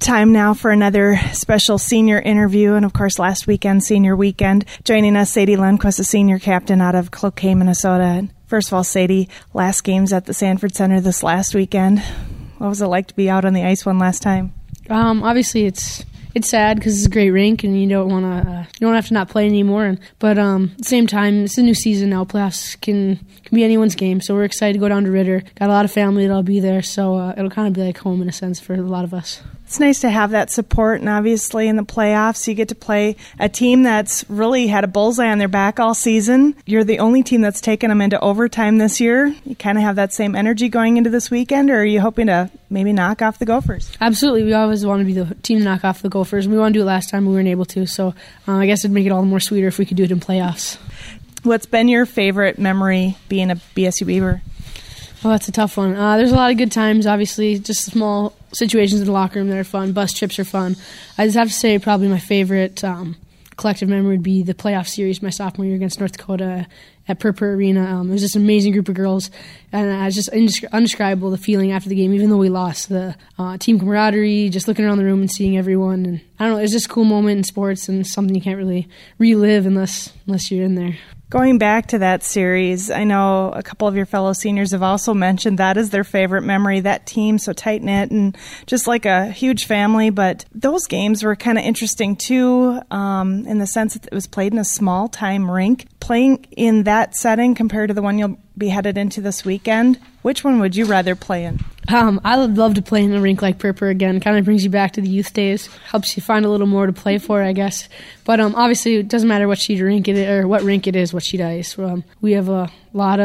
Time now for another special senior interview, and of course last weekend, senior weekend. Joining us, Sadie Lundquist, a senior captain out of Cloquet, Minnesota. First of all, Sadie, last games at the Sanford Center this last weekend. What was it like to be out on the ice one last time? Obviously, it's sad because it's a great rink, and you don't want to. You don't have to not play anymore. But at the same time, it's a new season now. Playoffs can be anyone's game, so we're excited to go down to Ritter. Got a lot of family that'll be there, so it'll kind of be like home in a sense for a lot of us. It's nice to have that support, and obviously in the playoffs, you get to play a team that's really had a bullseye on their back all season. You're the only team that's taken them into overtime this year. You kind of have that same energy going into this weekend, or are you hoping to maybe knock off the Gophers? Absolutely. We always want to be the team to knock off the Gophers. We want to do it last time. We weren't able to, so I guess it'd make it all the more sweeter if we could do it in playoffs. What's been your favorite memory being a BSU Beaver? Oh, that's a tough one. There's a lot of good times, obviously, just small situations in the locker room that are fun. Bus trips are fun. I just have to say probably my favorite collective memory would be the playoff series my sophomore year against North Dakota at Purpur Arena. It was just an amazing group of girls, and it was just indescribable, the feeling after the game, even though we lost. The team camaraderie, just looking around the room and seeing everyone. And I don't know, it's just a cool moment in sports and something you can't really relive unless you're in there. Going back to that series, I know a couple of your fellow seniors have also mentioned that is their favorite memory, that team, so tight-knit and just like a huge family. But those games were kind of interesting, too, in the sense that it was played in a small-time rink. Playing in that setting compared to the one you'll be headed into this weekend, which one would you rather play in? I would love to play in a rink like Purpur again. Kind of brings you back to the youth days. Helps you find a little more to play for, I guess. But obviously, it doesn't matter what sheet of rink it is, or what rink it is, what sheet ice. We have a lot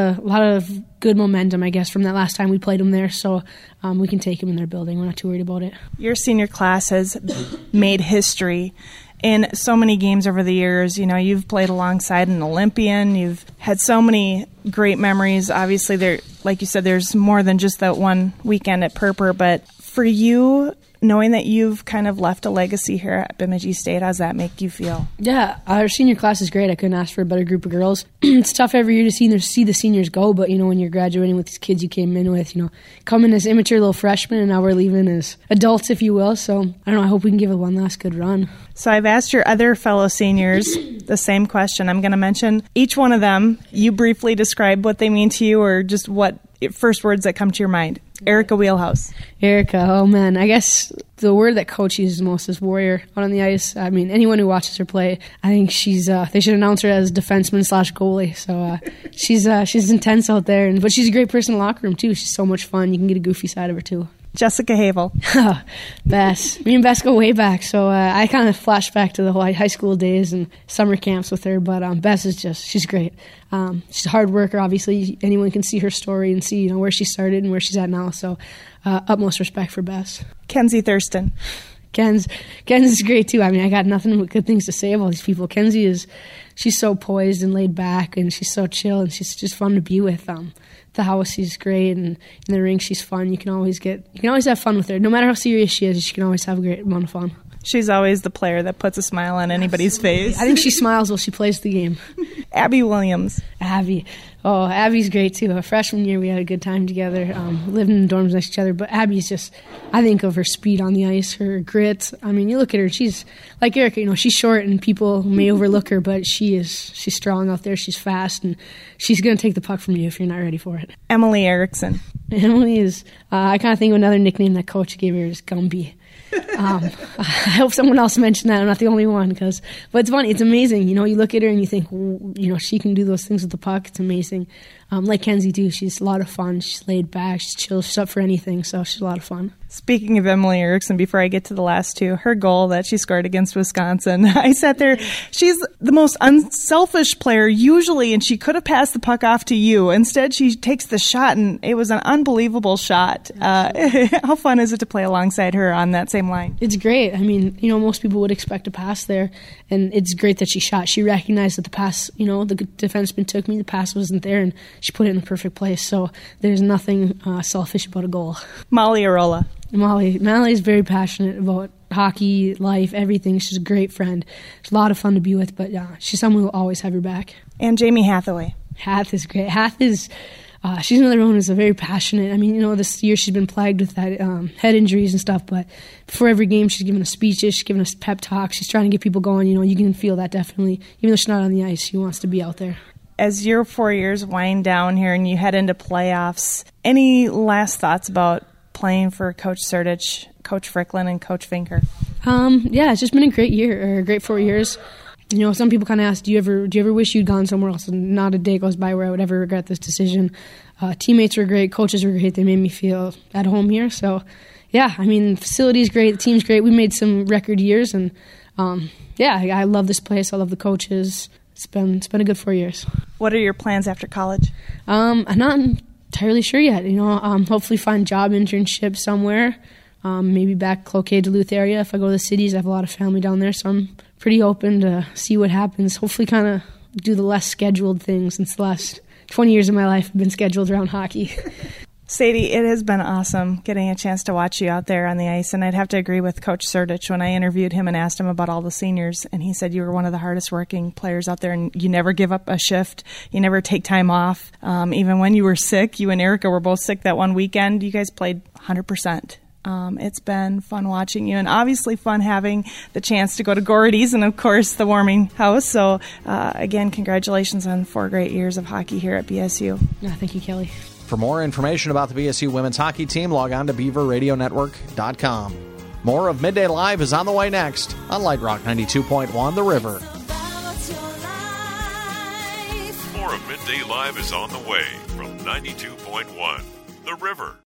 of good momentum, I guess, from that last time we played them there. So we can take them in their building. We're not too worried about it. Your senior class has made history in so many games over the years. You know, you've played alongside an Olympian. You've had so many great memories. Obviously, there, like you said, there's more than just that one weekend at Purpur. But for you, knowing that you've kind of left a legacy here at Bemidji State, how does that make you feel? Yeah, our senior class is great. I couldn't ask for a better group of girls. It's tough every year to see the seniors go, but, when you're graduating with these kids you came in with, coming as immature little freshmen, and now we're leaving as adults, if you will. So, I don't know, I hope we can give it one last good run. So I've asked your other fellow seniors the same question. I'm going to mention each one of them. You briefly describe what they mean to you, or just what first words that come to your mind. Erica Wheelhouse. Erica, oh man, I guess the word that coach uses most is warrior out on the ice. I mean, anyone who watches her play, I think she's, they should announce her as defenseman/goalie. So she's intense out there, but she's a great person in the locker room too. She's so much fun. You can get a goofy side of her too. Jessica Havel. Bess. Me and Bess go way back, so I kind of flash back to the whole high school days and summer camps with her, but Bess is she's great. She's a hard worker, obviously. Anyone can see her story and see where she started and where she's at now, so utmost respect for Bess. Kenzie Thurston. Ken's is great too. I mean, I got nothing but good things to say about these people. Kenzie she's so poised and laid back, and she's so chill, and she's just fun to be with. The house, she's great, and in the rink, she's fun. You can always have fun with her. No matter how serious she is, you can always have a great amount of fun. She's always the player that puts a smile on anybody's face. I think she smiles while she plays the game. Abby Williams. Abby. Oh, Abby's great too. Her freshman year, we had a good time together, living in dorms next to each other. But Abby's just, I think of her speed on the ice, her grit. I mean, you look at her, she's like Erica, she's short and people may overlook her, but she's strong out there. She's fast, and she's going to take the puck from you if you're not ready for it. Emily Erickson. Emily is, I kind of think of another nickname that coach gave her is Gumby. I hope someone else mentioned that. I'm not the only one, but it's funny. It's amazing. You look at her and you think, she can do those things with the puck. It's amazing. Like Kenzie too. She's a lot of fun. She's laid back. She's chill. She's up for anything. So she's a lot of fun. Speaking of Emily Erickson, before I get to the last two, her goal that she scored against Wisconsin, I sat there. She's the most unselfish player usually, and she could have passed the puck off to you. Instead, she takes the shot, and it was an unbelievable shot. How fun is it to play alongside her on that same line? It's great. I mean, most people would expect a pass there, and it's great that she shot. She recognized that the pass, the defenseman took me, the pass wasn't there, and she put it in the perfect place. So there's nothing selfish about a goal. Molly Arola. Molly is very passionate about hockey, life, everything. She's a great friend. She's a lot of fun to be with, but she's someone who will always have your back. And Jamie Hathaway. Hath is great. Hath is She's another one who's a very passionate. I mean, this year she's been plagued with that head injuries and stuff, but before every game she's giving us speeches, she's giving us pep talks, she's trying to get people going. You can feel that definitely. Even though she's not on the ice, she wants to be out there. As your 4 years wind down here and you head into playoffs, any last thoughts about playing for Coach Surdich, Coach Fricklin, and Coach Vinker? Yeah, it's just been a great year, or a great 4 years. Some people kind of ask, do you ever wish you'd gone somewhere else? And not a day goes by where I would ever regret this decision. Teammates were great, coaches were great. They made me feel at home here. So, yeah, I mean, the facility's great, the team's great. We made some record years, and I love this place. I love the coaches. It's been a good 4 years. What are your plans after college? I'm not entirely sure yet. Hopefully find job internship somewhere. Maybe back Cloquet, Duluth area. If I go to the cities, I have a lot of family down there, so I'm pretty open to see what happens. Hopefully kind of do the less scheduled things, since the last 20 years of my life have been scheduled around hockey. Sadie, it has been awesome getting a chance to watch you out there on the ice, and I'd have to agree with Coach Surdich when I interviewed him and asked him about all the seniors, and he said you were one of the hardest working players out there, and you never give up a shift. You never take time off. Even when you were sick, you and Erica were both sick that one weekend, you guys played 100%. It's been fun watching you, and obviously fun having the chance to go to Gordy's and, of course, the warming house. So, again, congratulations on 4 great years of hockey here at BSU. Yeah, thank you, Kelly. For more information about the BSU women's hockey team, log on to BeaverRadioNetwork.com. More of Midday Live is on the way next on Light Rock 92.1 The River. More of Midday Live is on the way from 92.1 The River.